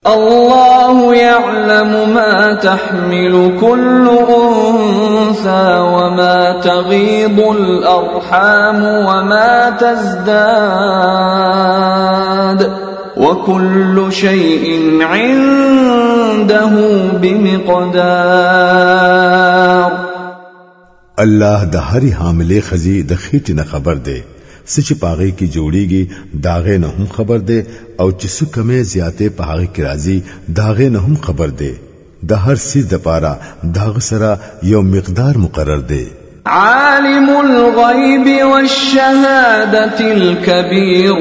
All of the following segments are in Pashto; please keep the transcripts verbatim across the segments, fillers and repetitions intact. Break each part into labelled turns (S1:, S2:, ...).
S1: الله يعلم ما تحمل كل أنثى وما تغيض الأرحام وما تزداد وكل شيء عنده بمقدار.
S2: الله د هرې حاملې خزي د خېټې نه خبر دی، سچ پاغي کی جوړیږي داغه نه هم خبر دی، او چې څه کمه زیاته پاغي کی راځي داغه نه هم خبر دی. د هر سیز د پاره داغه سره یو مقدار مقرر دی.
S1: عالم الغيب والشهادة الكبير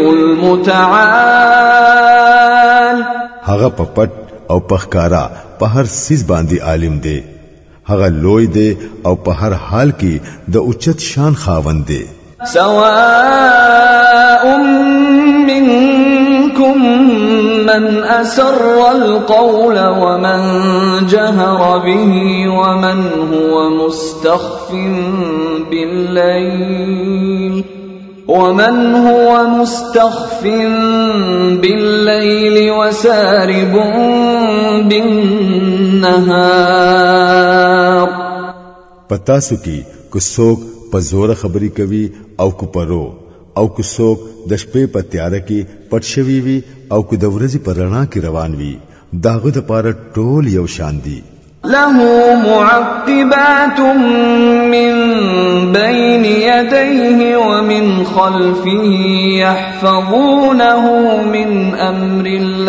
S1: المتعال.
S2: هغه په پټ او پخکارا په هر سیز باندې عالم دی، هغه لوی دی او په هر حال کې د اوچت شان خاوند دی.
S1: سواء منكم من أسر القول ومن جهر به ومن هو مستخف بالليل ومن هو مستخف بالليل وسارب بالنهار.
S2: پتاسو کی کوڅوک په زور خبري کوي او کو پرو او کو څوک د شپې په تیاره کې پټ شوی وي او کو د ورځې په رڼا کې روان وي، داغه د پاره ټول یو شان دي.
S1: له معقبات من بين يديه ومن خلفه يحفظونه من أمر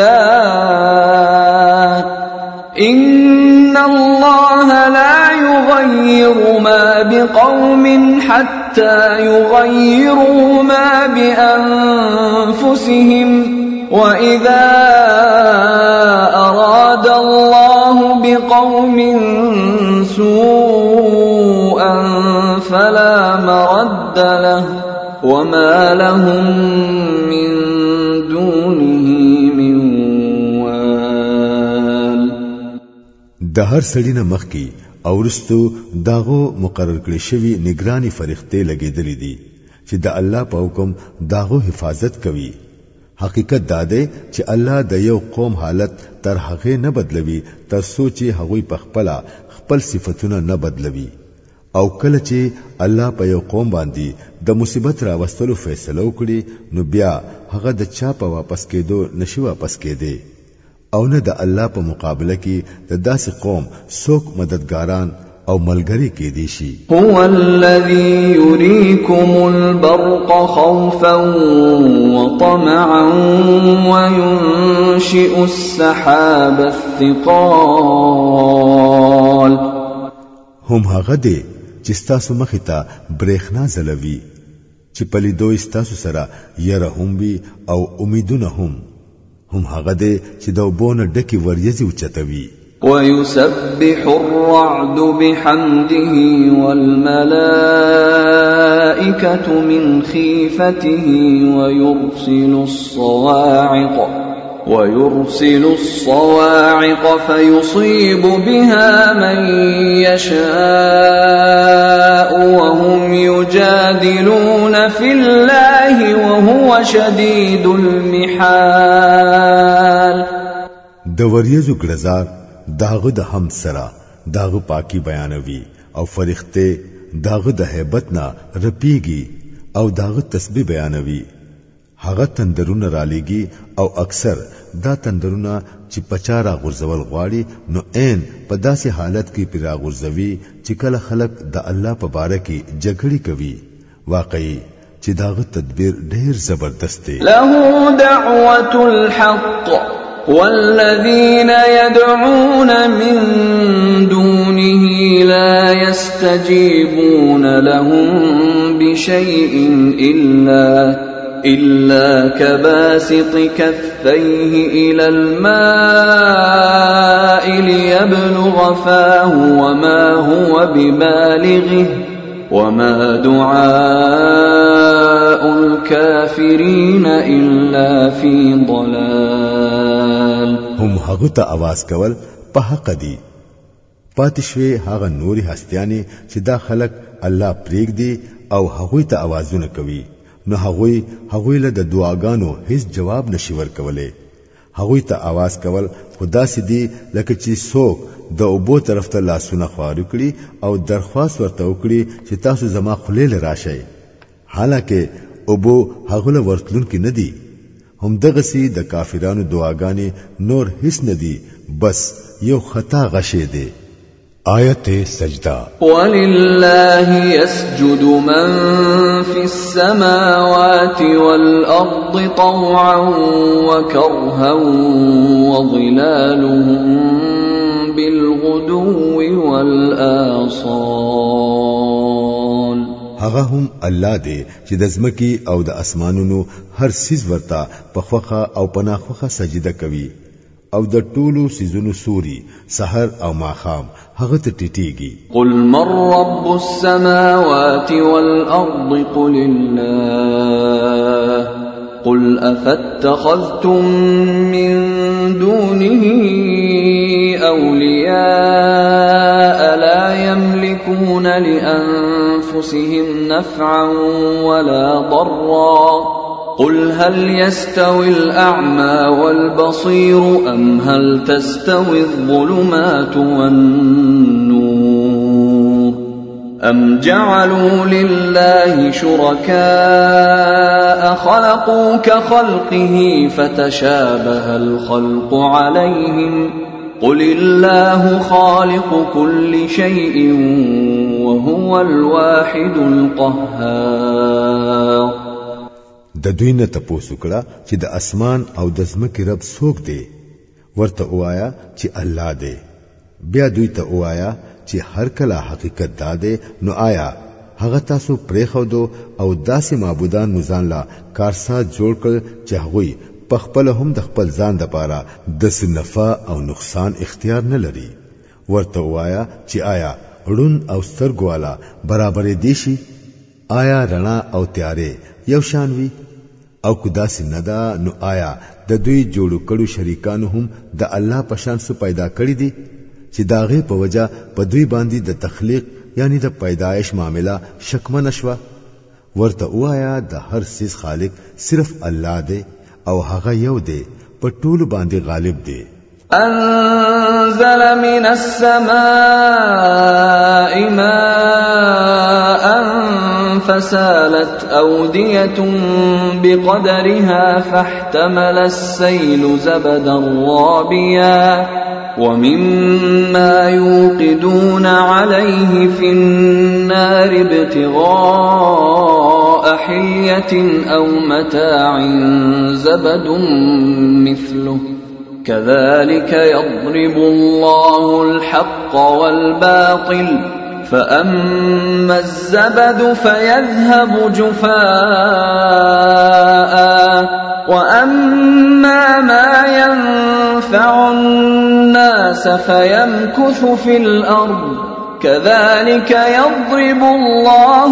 S1: الله إن الله لا يغير ما بقوم حتى يغيروا ما بأنفسهم وإذا أراد الله بقوم سوءا فلا مرد له وما لهم من دونه من وال.
S2: د هر سړی نه مخکي او ورستو داغو مقرر کړی شوی نگرانی فرښتې لګېدلې دي چې د الله په حکم داغو حفاظت کوي. حقیقت دا دی چې الله د یو قوم حالت تر هغه نه بدلوي تر سوچي هغوی په خپل خپل صفاتونه نه بدلوي، او کله چې الله په یو قوم باندې د مصیبت راوستلو فیصله وکړي نو بیا هغه د چا په واپس کېدو نشي واپس کېدی، او نه د الله په مقابله کې د داسې قوم څوک مددګاران او ملګری کې دي شي.
S1: هو الذي يريكم البرق خوفا وطمعا وينشئ السحاب الثقال.
S2: هم هغه دی چې تاسو مخې ته برېښنا ځلوي چې په لیدو تاسو سره یره هم وي او امیدونه هم. هم هغه دی چې د وبونه ډکی وریځي اوچتوي.
S1: ويسبح الرعد بحمده والملائكة من خيفته ويرسل الصواعق ويرسل الصواعق فيصيب بها من يشاء وهم يجادلون في الله وهو شديد المحال.
S2: د وریځو ګرزار داغه د هم سره داغه پاکي بیانوي او فرښتې داغه د hebat نه رپیږي او داغه تسبیح بیانوي. هغه تندرونه را لېږي او اکثر دا تندرونه چې پچارا غرزول غواړي نو عین په داسې حالت کې پیرا غرزوي چې کله خلق د الله په باره کې جګړې کوي. واقعي چې داغه تدبیر ډېر زبردست دی.
S1: له دعوة الحق والذين يدعون من دونه لا يستجيبون لهم بشيء إلا إلا كباسط كفيه إلى الماء ليبلغ فاه وما هو ببالغه وما دعاء الكافرين إلا في ضلال.
S2: هم هغه ته आवाज کول په حق دي. پاتشوي هغه نوري هستياني چې دا خلق الله پریګ دي او هغه ته आवाजونه کوي نو هغه هغه له د دعاګانو هیڅ جواب نشي ورکولې. هغوی ته आवाज کول خدا سيدي لکه چې څوک د اوبو طرف ته لاسونه خوارو کړي او درخواست ورته وکړي چې تاسو زما خلیل راشئ حالکه اوبو هغه ورتلون کې ندي هم دغه سي د کافرانو دعاګانې نور هیڅ ندي بس یو خطا غشي دي آیت سجدہ
S1: ولله يسجد من في السماوات والأرض طوعا وكرها وظلالهم بالغدو والآصال
S2: هغه هم الله دی چې د ځمکې او د اسمانونو هر سیز ورته په خوخه او پناخوخه سجده کوي او د ټولو سيزونو سوري سحر او ماخام هغه ته ټټيږي
S1: قل من رب السماوات والأرض قل الله قل أفاتخذتم من دونه أولياء لا يملكون لأنفسهم نفعا ولا ضرا قل هل يستوي الأعمى والبصير أم هل تستوي الظلمات والنور أم جعلوا لله شركاء خلقوا كخلقه فتشابه الخلق عليهم قل الله خالق كل شيء وهو الواحد القهار
S2: د دوی نه تاسو کړه چې د اسمان او د ځمکې رب څوک دی ورته وایا چې الله دی بیا دوی ته وایا چې هر کله حقیقت داده نو آیا هغه تاسو پرې خو دو او داسې معبودان مزان لا کارسات جوړ کړ چې هغه په خپل هم د خپل ځان د پاره د سنفا او نقصان اختیار نه لري ورته وایا چې آیا ړون او سترګوالا برابر دي شي آیا رڼا او تیارې یو شان وي او کدا سندا نو آیا د دوی جوړو کړو شریکانو هم د الله په شان څه پیدا کړی دي چې داغه په وجہ په دوی باندې د تخلیق یعنی د پیدایش معاملہ شکمن شوا ورته وایا د هر سیس خالق صرف الله دی او هغه یو دی په ټول باندې غالب دی
S1: أنزل من السماء ماء فسالت أودية بقدرها فاحتمل السيل زبدا رابيا ومما يوقدون عليه في النار ابتغاء حلية أو متاع زبد مثله كذلك يضرب الله الحق والباطل فأما الزبد فيذهب جفاء وأما ما ينفع الناس فيمكث في الأرض كذلك يضرب الله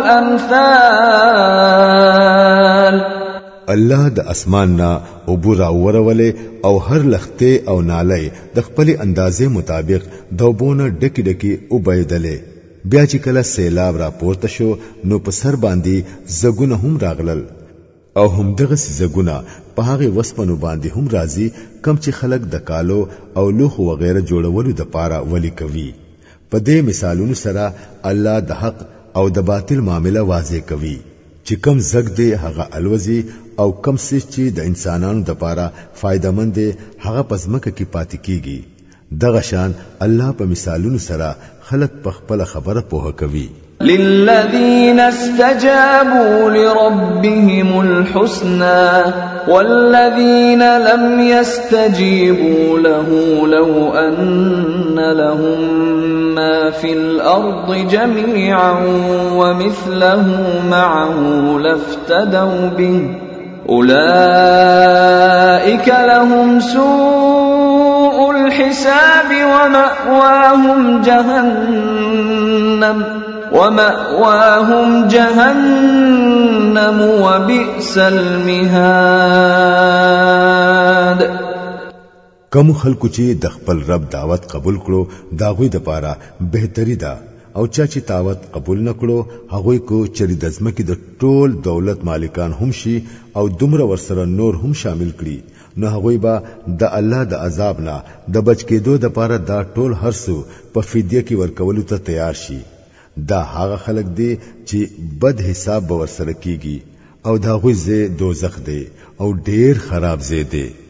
S1: الأمثال
S2: الله د اسمان نا اوبو را ورولې او هر لخته او نالې د خپل اندازې مطابق دوبونه ډکی ډکی او بيدلې بیا چې کله سیلاب را پورته شو نو په سر باندې زګونه هم راغلل او هم دغه زګونه په هغه وسپنو باندې هم راځي کم چې خلک د کالو او لوخ وغیرہ جوړولو د پاره ولي کوي په دې مثالونو سره الله د حق او د باطل معاملې واضح کوي چې کم زګ دی هغه الوزي او کم څه چې د انسانانو د پاره فائدمن دی هغه پزمکه کې پاتې کیږي دغه شان الله په مثالونو سره خلق په خپل خبره پوهه کوي
S1: للذين استجابوا لربهم الحسنى والذين لم يستجيبوا له لو أن لهم ما في الأرض جميعا ومثله معه لافتدوا به أولئك لهم سوء الحساب ومأواهم جهنم ومأواهم جهنم وبئس المهاد
S2: کوم خلکو چې د خپل رب دعوت قبول کړو داغوی د پاره بهتري ده او چا چې دعوت قبول نکړو هغه کو چې د ځمکې د ټول دولت مالکان هم شي او دومره ورسره نور هم شامل کړي نو هغوی به د الله د عذاب نه د بچ کېدو د پاره دا ټول هرڅو په فدیه کې ورکولو ته تیار شي دا هغه خلک دي چې بد حساب به ورسره کیږي او دا غوي زه دوزخ دی او ډیر خراب زه دی